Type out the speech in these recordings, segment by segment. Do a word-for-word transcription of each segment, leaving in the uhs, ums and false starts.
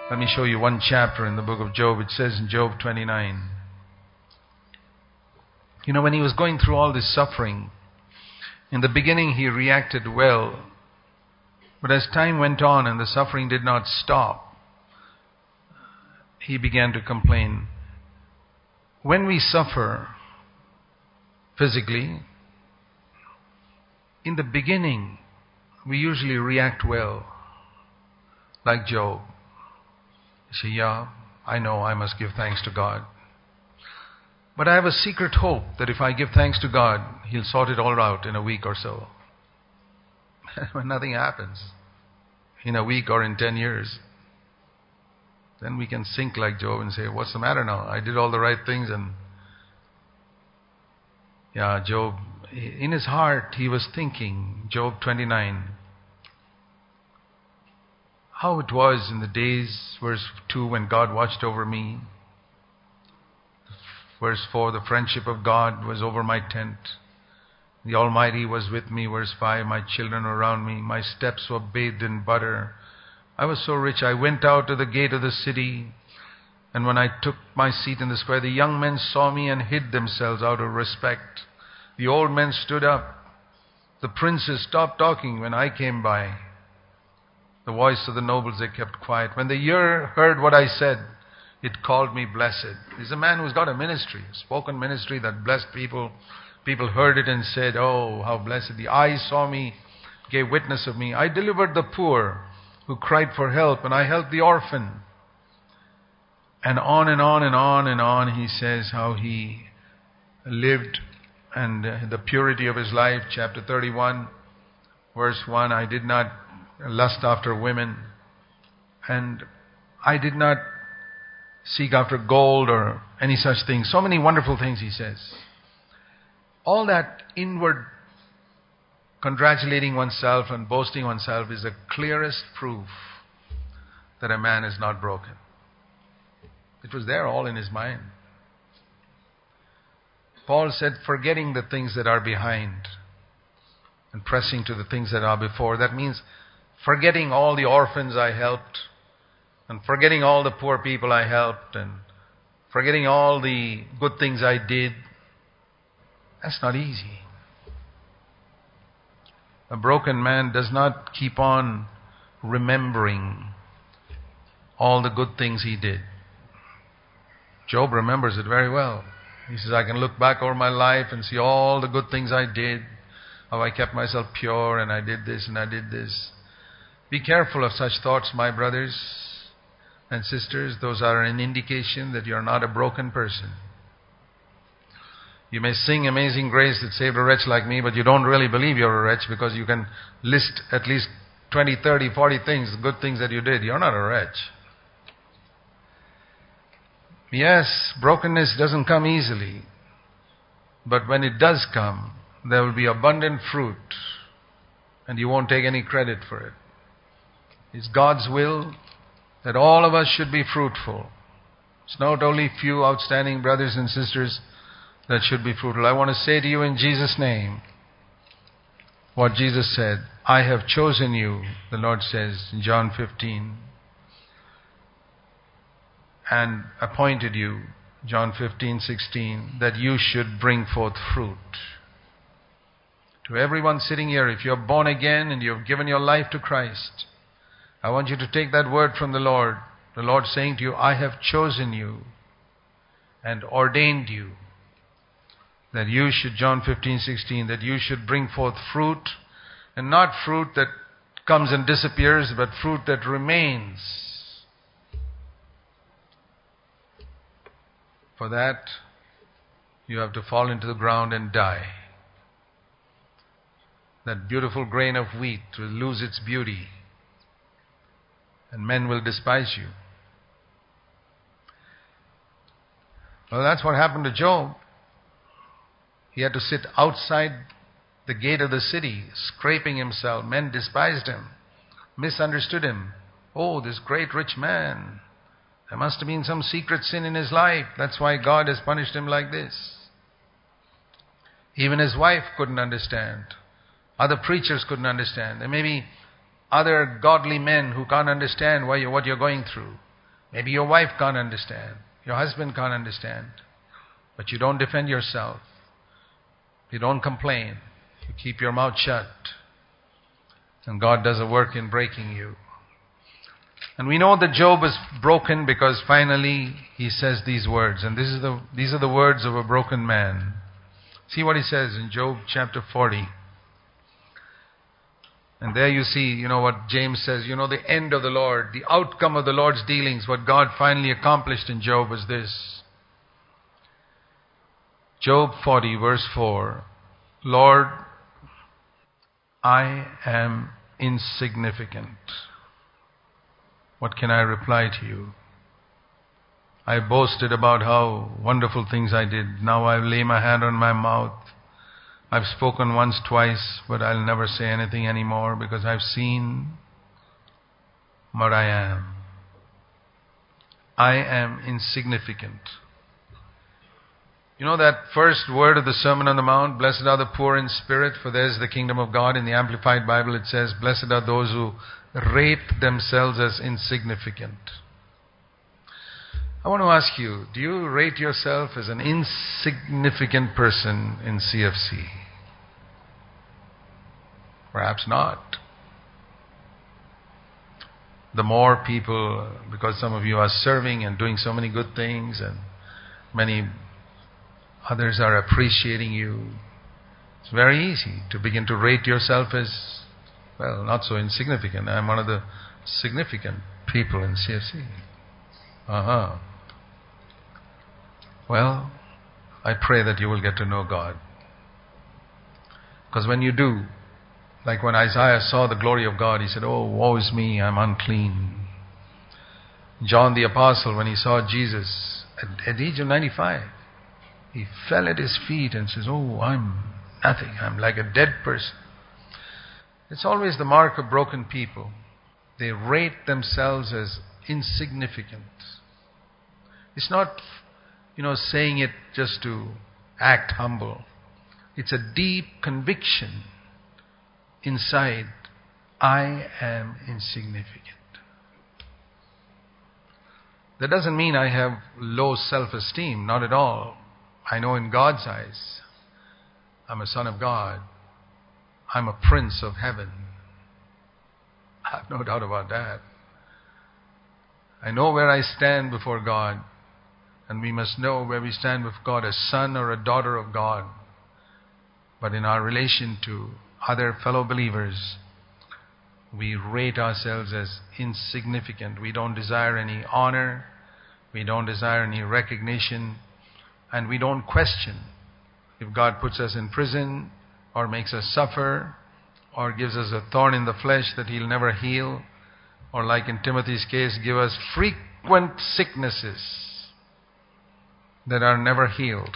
Let me show you one chapter in the book of Job. It says in Job twenty-nine. You know, when he was going through all this suffering, in the beginning he reacted well. But as time went on and the suffering did not stop, he began to complain. When we suffer physically, in the beginning, we usually react well, like Job. You say, yeah, I know I must give thanks to God. But I have a secret hope that if I give thanks to God, He'll sort it all out in a week or so. When nothing happens, in a week or in ten years, then we can sink like Job and say, what's the matter now? I did all the right things and... Yeah, Job, in his heart, he was thinking, Job twenty-nine, how it was in the days, verse two, when God watched over me. Verse four, the friendship of God was over my tent. The Almighty was with me. Verse five, my children were around me. My steps were bathed in butter. I was so rich, I went out to the gate of the city. And when I took my seat in the square, the young men saw me and hid themselves out of respect. The old men stood up. The princes stopped talking when I came by. The voice of the nobles, they kept quiet. When the ear heard what I said, it called me blessed. He's a man who's got a ministry, a spoken ministry that blessed people. People heard it and said, oh, how blessed. The eyes saw me, gave witness of me. I delivered the poor who cried for help, and I helped the orphan. And on and on and on and on he says how he lived and uh, the purity of his life. Chapter thirty-one, verse one, I did not lust after women, and I did not seek after gold or any such thing. So many wonderful things he says. All that inward congratulating oneself and boasting oneself is the clearest proof that a man is not broken. It was there all in his mind. Paul said, forgetting the things that are behind and pressing to the things that are before. That means forgetting all the orphans I helped, and forgetting all the poor people I helped, and forgetting all the good things I did. That's not easy. A broken man does not keep on remembering all the good things he did. Job remembers it very well. He says, I can look back over my life and see all the good things I did, how I kept myself pure and I did this and I did this. Be careful of such thoughts, my brothers and sisters. Those are an indication that you are not a broken person. You may sing Amazing Grace that saved a wretch like me, but you don't really believe you're a wretch because you can list at least twenty, thirty, forty things, good things that you did. You're not a wretch. Yes, brokenness doesn't come easily. But when it does come, there will be abundant fruit. And you won't take any credit for it. It's God's will that all of us should be fruitful. It's not only few outstanding brothers and sisters that should be fruitful. I want to say to you in Jesus' name what Jesus said. I have chosen you, the Lord says in John fifteen. And appointed you, John fifteen, sixteen, that you should bring forth fruit. To everyone sitting here, if you're born again and you've given your life to Christ, I want you to take that word from the Lord. The Lord saying to you, I have chosen you and ordained you that you should, John fifteen, sixteen, that you should bring forth fruit, and not fruit that comes and disappears, but fruit that remains. For that, you have to fall into the ground and die. That beautiful grain of wheat will lose its beauty, and men will despise you. Well, that's what happened to Job. He had to sit outside the gate of the city, scraping himself. Men despised him, misunderstood him. Oh, this great rich man. There must have been some secret sin in his life. That's why God has punished him like this. Even his wife couldn't understand. Other preachers couldn't understand. There may be other godly men who can't understand why you, what you're going through. Maybe your wife can't understand. Your husband can't understand. But you don't defend yourself. You don't complain. You keep your mouth shut. And God does a work in breaking you. And we know that Job is broken because finally he says these words. And this is the, these are the words of a broken man. See what he says in Job chapter forty. And there you see, you know what James says, you know the end of the Lord, the outcome of the Lord's dealings, what God finally accomplished in Job was this. Job forty verse four. Lord, I am insignificant. What can I reply to you? I boasted about how wonderful things I did. Now I lay my hand on my mouth. I've spoken once, twice, but I'll never say anything anymore because I've seen what I am. I am insignificant. You know that first word of the Sermon on the Mount, blessed are the poor in spirit, for theirs the kingdom of God. In the Amplified Bible it says, blessed are those who rate themselves as insignificant. I want to ask you, do you rate yourself as an insignificant person in C F C? Perhaps not. The more people, because some of you are serving and doing so many good things and many others are appreciating you, it's very easy to begin to rate yourself as, well, not so insignificant. I'm one of the significant people in C F C. Uh-huh. Well, I pray that you will get to know God. Because when you do, like when Isaiah saw the glory of God, he said, oh, woe is me, I'm unclean. John the Apostle, when he saw Jesus at, at the age of ninety-five, he fell at his feet and says, oh, I'm nothing. I'm like a dead person. It's always the mark of broken people. They rate themselves as insignificant. It's not, you know, saying it just to act humble. It's a deep conviction inside. I am insignificant. That doesn't mean I have low self-esteem. Not at all. I know in God's eyes, I'm a son of God. I'm a prince of heaven. I have no doubt about that. I know where I stand before God. And we must know where we stand with God, a son or a daughter of God. But in our relation to other fellow believers, we rate ourselves as insignificant. We don't desire any honor. We don't desire any recognition. And we don't question if God puts us in prison or makes us suffer or gives us a thorn in the flesh that He'll never heal, or like in Timothy's case, give us frequent sicknesses that are never healed.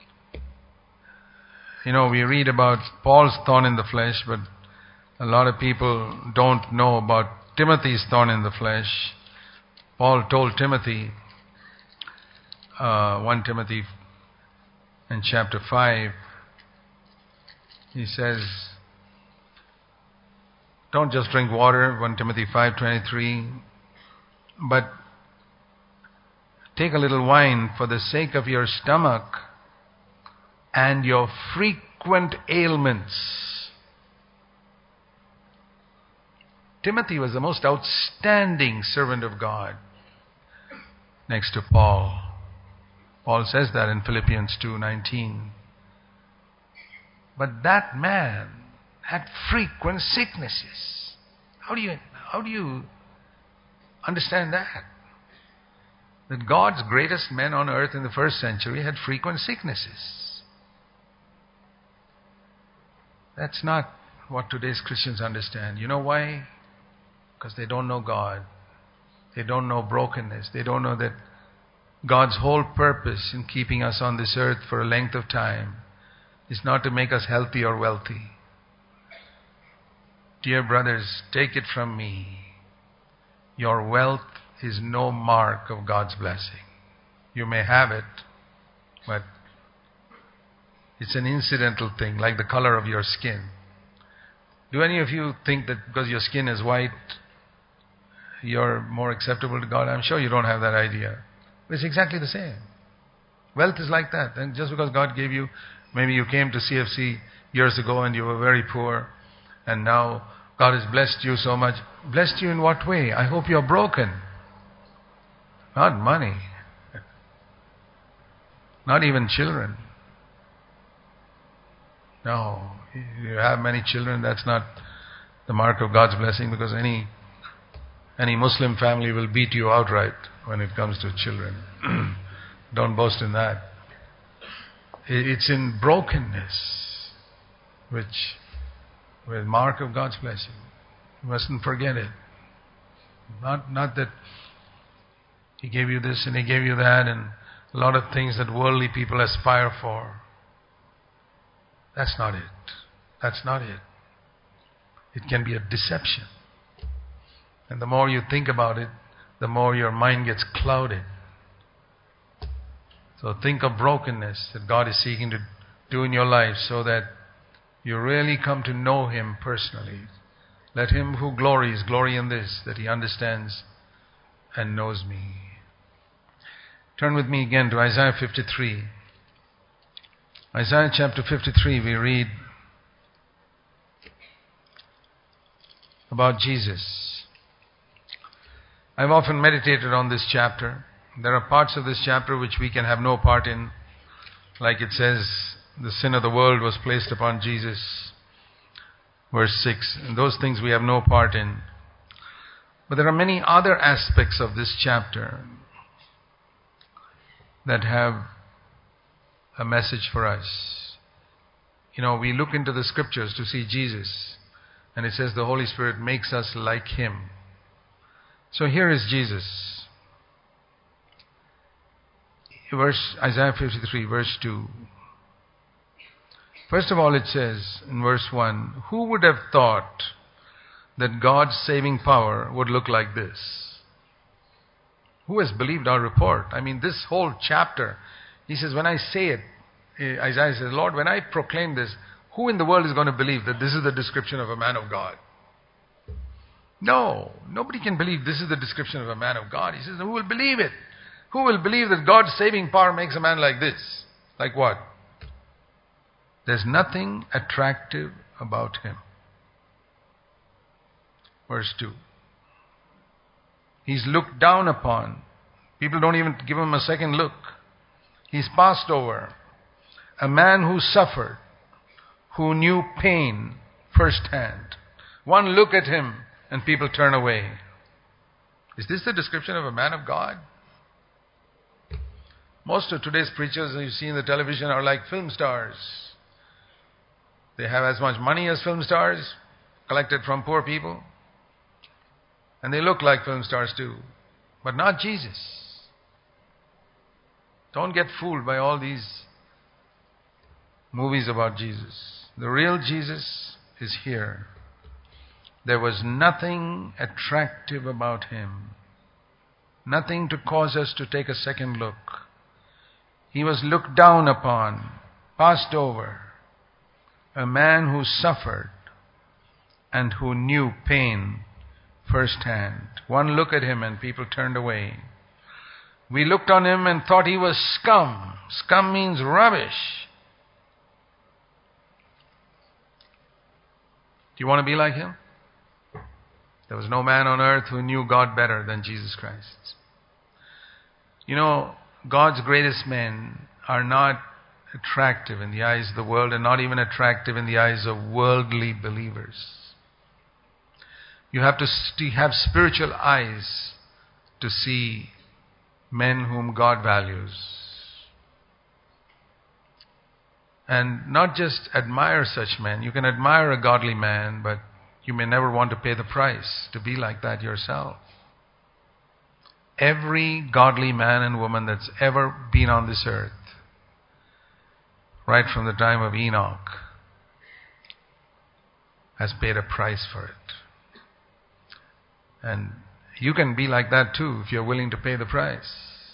You know, we read about Paul's thorn in the flesh, but a lot of people don't know about Timothy's thorn in the flesh. Paul told Timothy, uh, First Timothy in chapter five, he says, don't just drink water, First Timothy five twenty-three, but take a little wine for the sake of your stomach and your frequent ailments. Timothy was the most outstanding servant of God next to Paul. Paul says that in Philippians two nineteen. But that man had frequent sicknesses. How do you how do you understand that? That God's greatest men on earth in the first century had frequent sicknesses. That's not what today's Christians understand. You know why? Because they don't know God. They don't know brokenness. They don't know that God's whole purpose in keeping us on this earth for a length of time is not to make us healthy or wealthy. Dear brothers, take it from me. Your wealth is no mark of God's blessing. You may have it, but it's an incidental thing, like the color of your skin. Do any of you think that because your skin is white, you're more acceptable to God. I'm sure you don't have that idea. It's exactly the same. Wealth is like that. And just because God gave you, maybe you came to C F C years ago and you were very poor, and now God has blessed you so much. Blessed you in what way? I hope you're broken. Not money. Not even children. No. You have many children, that's not the mark of God's blessing, because any any Muslim family will beat you outright when it comes to children. Don't boast in that. It's in brokenness which with mark of God's blessing. You mustn't forget it. Not not that He gave you this and He gave you that and a lot of things that worldly people aspire for. That's not it. That's not it. It can be a deception. And the more you think about it, the more your mind gets clouded. So think of brokenness that God is seeking to do in your life so that you really come to know Him personally. Let him who glories glory in this, that he understands and knows me. Turn with me again to Isaiah fifty-three. Isaiah chapter fifty-three, we read about Jesus. I've often meditated on this chapter. There are parts of this chapter which we can have no part in. Like it says, the sin of the world was placed upon Jesus. Verse six. And those things we have no part in. But there are many other aspects of this chapter that have a message for us. You know, we look into the scriptures to see Jesus, and it says the Holy Spirit makes us like Him. So here is Jesus. Verse Isaiah fifty-three, verse two. First of all, it says in verse one, who would have thought that God's saving power would look like this? Who has believed our report? I mean, this whole chapter, he says, when I say it, Isaiah says, Lord, when I proclaim this, who in the world is going to believe that this is the description of a man of God? No, nobody can believe this is the description of a man of God. He says, who will believe it? Who will believe that God's saving power makes a man like this? Like what? There's nothing attractive about him. Verse two. He's looked down upon. People don't even give him a second look. He's passed over. A man who suffered, who knew pain firsthand. One look at him and people turn away. Is this the description of a man of God? Most of today's preachers you see in the television are like film stars. They have as much money as film stars, collected from poor people. And they look like film stars too. But not Jesus. Don't get fooled by all these movies about Jesus. The real Jesus is here. There was nothing attractive about Him. Nothing to cause us to take a second look. He was looked down upon, passed over. A man who suffered and who knew pain firsthand. One look at him and people turned away. We looked on him and thought he was scum. Scum means rubbish. Do you want to be like him? There was no man on earth who knew God better than Jesus Christ. You know, God's greatest men are not attractive in the eyes of the world and not even attractive in the eyes of worldly believers. You have to st- have spiritual eyes to see men whom God values. And not just admire such men. You can admire a godly man, but you may never want to pay the price to be like that yourself. Every godly man and woman that's ever been on this earth, right from the time of Enoch, has paid a price for it. And you can be like that too if you're willing to pay the price.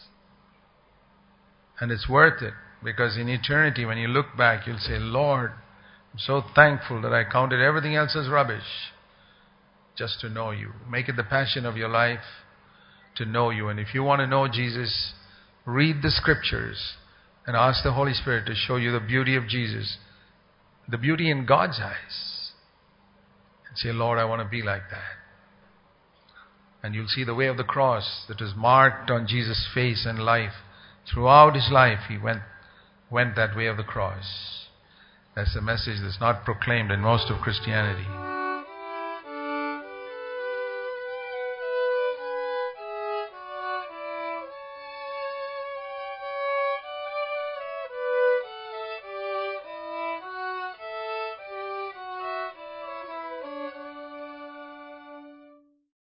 And it's worth it, because in eternity when you look back you'll say, Lord, I'm so thankful that I counted everything else as rubbish just to know you. Make it the passion of your life to know you. And if you want to know Jesus, read the scriptures and ask the Holy Spirit to show you the beauty of Jesus, the beauty in God's eyes. And say, Lord, I want to be like that. And you'll see the way of the cross that is marked on Jesus' face and life. Throughout his life, he went, went that way of the cross. That's a message that's not proclaimed in most of Christianity.